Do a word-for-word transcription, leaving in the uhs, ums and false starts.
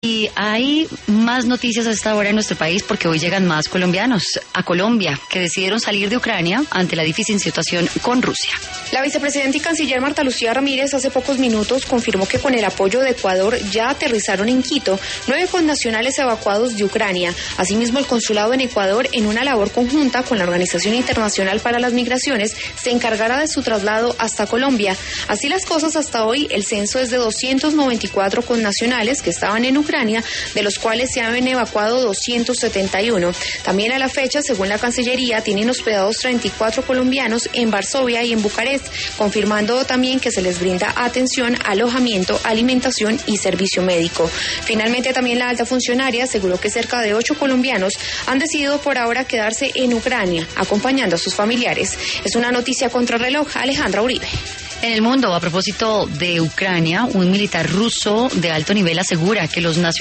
Y hay más noticias a esta hora en nuestro país porque hoy llegan más colombianos a Colombia que decidieron salir de Ucrania ante la difícil situación con Rusia. La vicepresidenta y canciller Marta Lucía Ramírez hace pocos minutos confirmó que con el apoyo de Ecuador ya aterrizaron en Quito nueve connacionales evacuados de Ucrania. Asimismo, el consulado en Ecuador, en una labor conjunta con la Organización Internacional para las Migraciones, se encargará de su traslado hasta Colombia. Así las cosas hasta hoy, el censo es de doscientos noventa y cuatro connacionales que estaban en Ucrania, de los cuales se han evacuado doscientos setenta y uno. También a la fecha, según la Cancillería, tienen hospedados treinta y cuatro colombianos en Varsovia y en Bucarest, confirmando también que se les brinda atención, alojamiento, alimentación y servicio médico. Finalmente, también la alta funcionaria aseguró que cerca de ocho colombianos han decidido por ahora quedarse en Ucrania, acompañando a sus familiares. Es una noticia contrarreloj. Alejandra Uribe. En el mundo, a propósito de Ucrania, un militar ruso de alto nivel asegura que los nacionales